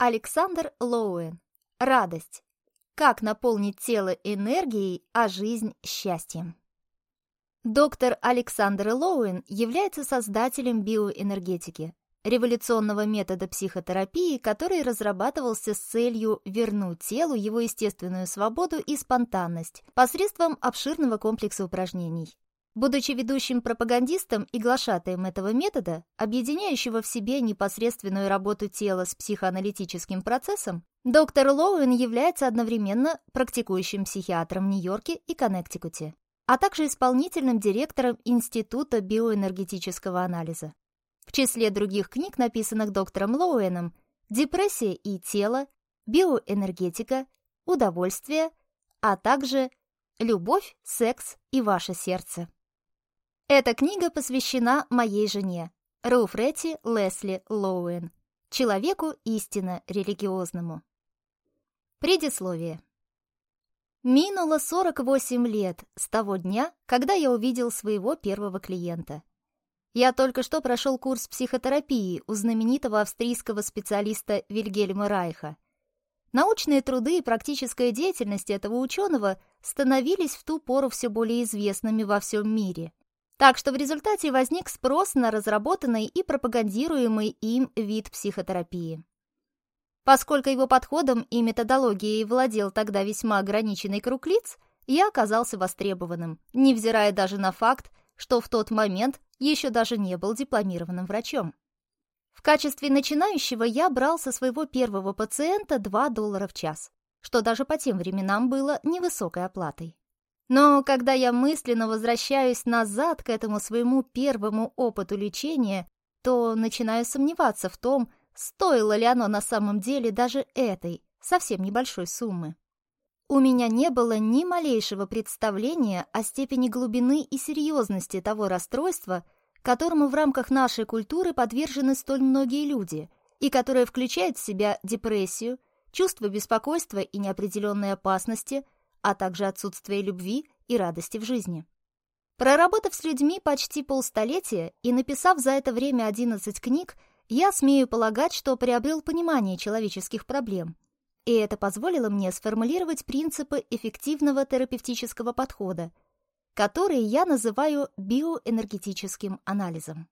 Александр Лоуэн. Радость. Как наполнить тело энергией, а жизнь счастьем. Доктор Александр Лоуэн является создателем биоэнергетики, революционного метода психотерапии, который разрабатывался с целью вернуть телу его естественную свободу и спонтанность посредством обширного комплекса упражнений. Будучи ведущим пропагандистом и глашатаем этого метода, объединяющего в себе непосредственную работу тела с психоаналитическим процессом, доктор Лоуэн является одновременно практикующим психиатром в Нью-Йорке и Коннектикуте, а также исполнительным директором Института биоэнергетического анализа. В числе других книг, написанных доктором Лоуэном, «Депрессия и тело», «Биоэнергетика», «Удовольствие», а также «Любовь, секс и ваше сердце». Эта книга посвящена моей жене, Руфретти Лесли Лоуэн, человеку истинно религиозному. Предисловие. Минуло 48 лет с того дня, когда я увидел своего первого клиента. Я только что прошел курс психотерапии у знаменитого австрийского специалиста Вильгельма Райха. Научные труды и практическая деятельность этого ученого становились в ту пору все более известными во всем мире. Так что в результате возник спрос на разработанный и пропагандируемый им вид психотерапии. Поскольку его подходом и методологией владел тогда весьма ограниченный круг лиц, я оказался востребованным, невзирая даже на факт, что в тот момент еще даже не был дипломированным врачом. В качестве начинающего я брал со своего первого пациента $2 в час, что даже по тем временам было невысокой оплатой. Но когда я мысленно возвращаюсь назад к этому своему первому опыту лечения, то начинаю сомневаться в том, стоило ли оно на самом деле даже этой, совсем небольшой суммы. У меня не было ни малейшего представления о степени глубины и серьезности того расстройства, которому в рамках нашей культуры подвержены столь многие люди, и которое включает в себя депрессию, чувство беспокойства и неопределенной опасности, а также отсутствие любви и радости в жизни. Проработав с людьми почти полстолетия и написав за это время 11 книг, я смею полагать, что приобрел понимание человеческих проблем. И это позволило мне сформулировать принципы эффективного терапевтического подхода, которые я называю биоэнергетическим анализом.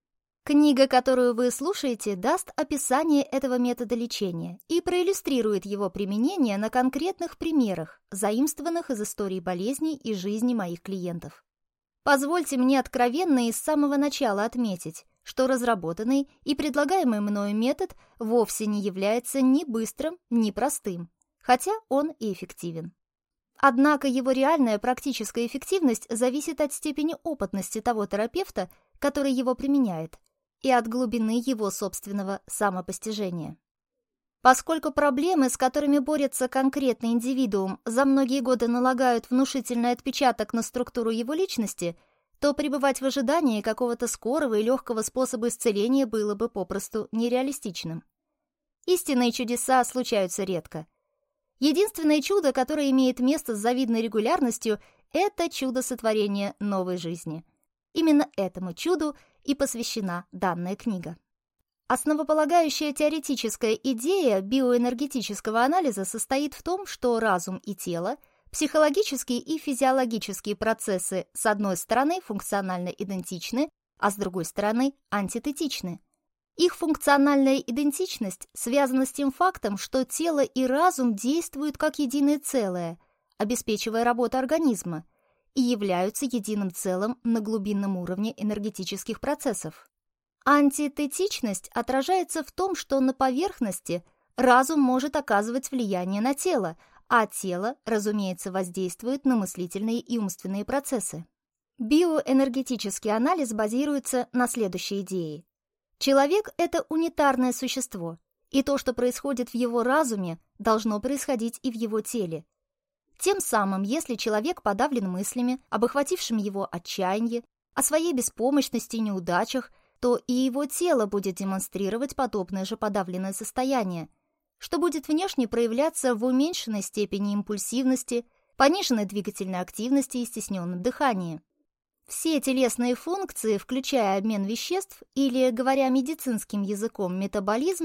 Книга, которую вы слушаете, даст описание этого метода лечения и проиллюстрирует его применение на конкретных примерах, заимствованных из истории болезней и жизни моих клиентов. Позвольте мне откровенно и с самого начала отметить, что разработанный и предлагаемый мною метод вовсе не является ни быстрым, ни простым, хотя он и эффективен. Однако его реальная практическая эффективность зависит от степени опытности того терапевта, который его применяет, и от глубины его собственного самопостижения. Поскольку проблемы, с которыми борется конкретный индивидуум, за многие годы налагают внушительный отпечаток на структуру его личности, то пребывать в ожидании какого-то скорого и легкого способа исцеления было бы попросту нереалистичным. Истинные чудеса случаются редко. Единственное чудо, которое имеет место с завидной регулярностью, это чудо сотворения новой жизни. Именно этому чуду и посвящена данная книга. Основополагающая теоретическая идея биоэнергетического анализа состоит в том, что разум и тело, психологические и физиологические процессы с одной стороны функционально идентичны, а с другой стороны антитетичны. Их функциональная идентичность связана с тем фактом, что тело и разум действуют как единое целое, обеспечивая работу организма, и являются единым целым на глубинном уровне энергетических процессов. Антитетичность отражается в том, что на поверхности разум может оказывать влияние на тело, а тело, разумеется, воздействует на мыслительные и умственные процессы. Биоэнергетический анализ базируется на следующей идее. Человек – это унитарное существо, и то, что происходит в его разуме, должно происходить и в его теле. Тем самым, если человек подавлен мыслями, об охватившем его отчаянии, о своей беспомощности и неудачах, то и его тело будет демонстрировать подобное же подавленное состояние, что будет внешне проявляться в уменьшенной степени импульсивности, пониженной двигательной активности и стесненном дыхании. Все телесные функции, включая обмен веществ или, говоря медицинским языком, метаболизм,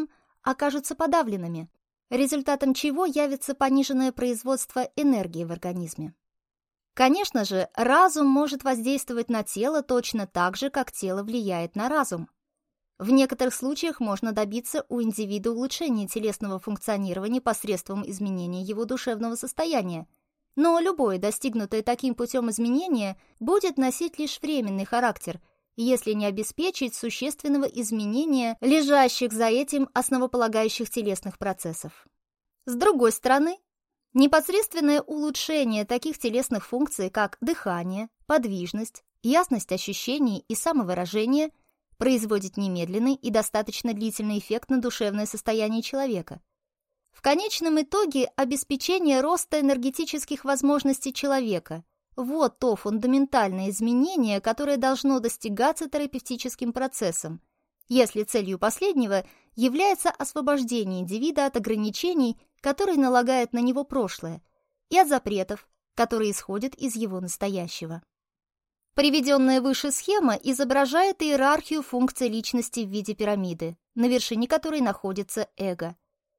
окажутся подавленными, результатом чего явится пониженное производство энергии в организме. Конечно же, разум может воздействовать на тело точно так же, как тело влияет на разум. В некоторых случаях можно добиться у индивида улучшения телесного функционирования посредством изменения его душевного состояния, но любое достигнутое таким путем изменение будет носить лишь временный характер, если не обеспечить существенного изменения лежащих за этим основополагающих телесных процессов. С другой стороны, непосредственное улучшение таких телесных функций, как дыхание, подвижность, ясность ощущений и самовыражение, производит немедленный и достаточно длительный эффект на душевное состояние человека. В конечном итоге обеспечение роста энергетических возможностей человека – вот то фундаментальное изменение, которое должно достигаться терапевтическим процессом, если целью последнего является освобождение индивида от ограничений, которые налагает на него прошлое, и от запретов, которые исходят из его настоящего. Приведенная выше схема изображает иерархию функций личности в виде пирамиды, на вершине которой находится эго.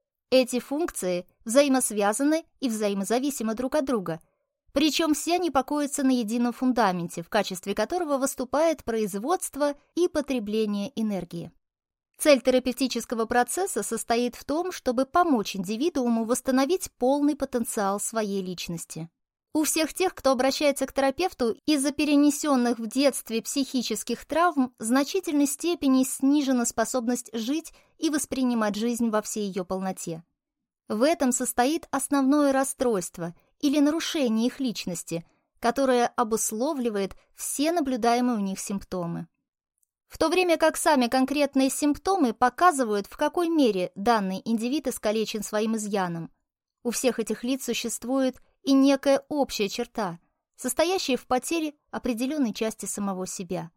Эти функции взаимосвязаны и взаимозависимы друг от друга, причем все они покоятся на едином фундаменте, в качестве которого выступает производство и потребление энергии. Цель терапевтического процесса состоит в том, чтобы помочь индивидууму восстановить полный потенциал своей личности. У всех тех, кто обращается к терапевту из-за перенесенных в детстве психических травм, в значительной степени снижена способность жить и воспринимать жизнь во всей ее полноте. В этом состоит основное расстройство или нарушение их личности, которое обусловливает все наблюдаемые у них симптомы. В то время как сами конкретные симптомы показывают, в какой мере данный индивид искалечен своим изъяном, у всех этих лиц существует и некая общая черта, состоящая в потере определенной части самого себя.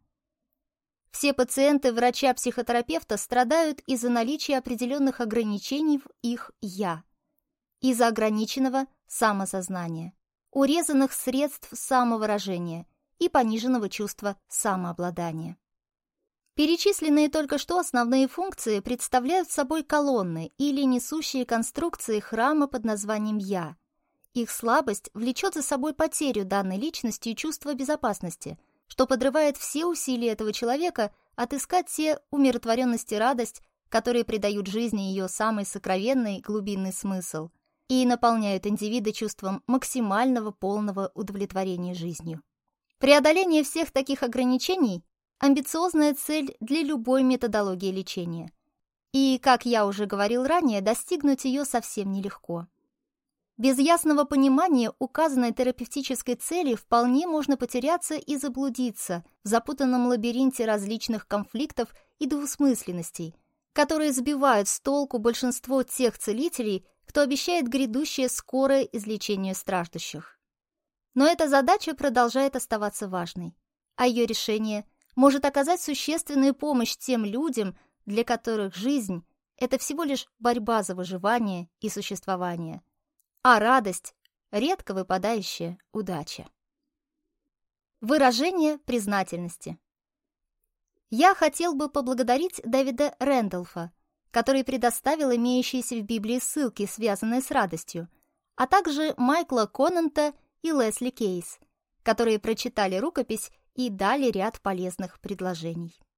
Все пациенты врача-психотерапевта страдают из-за наличия определенных ограничений в их «я», из-за ограниченного самосознания, урезанных средств самовыражения и пониженного чувства самообладания. Перечисленные только что основные функции представляют собой колонны или несущие конструкции храма под названием «я». Их слабость влечет за собой потерю данной личности и чувство безопасности, что подрывает все усилия этого человека отыскать те умиротворенность и радость, которые придают жизни ее самый сокровенный глубинный смысл и наполняют индивида чувством максимального полного удовлетворения жизнью. Преодоление всех таких ограничений – амбициозная цель для любой методологии лечения. И, как я уже говорил ранее, достигнуть ее совсем нелегко. Без ясного понимания указанной терапевтической цели вполне можно потеряться и заблудиться в запутанном лабиринте различных конфликтов и двусмысленностей, которые сбивают с толку большинство тех целителей, кто обещает грядущее скорое излечение страждущих. Но эта задача продолжает оставаться важной, а ее решение может оказать существенную помощь тем людям, для которых жизнь – это всего лишь борьба за выживание и существование, а радость – редко выпадающая удача. Выражение признательности. Я хотел бы поблагодарить Дэвида Рэндолфа, который предоставил имеющиеся в Библии ссылки, связанные с радостью, а также Майкла Конанта и Лесли Кейс, которые прочитали рукопись и дали ряд полезных предложений.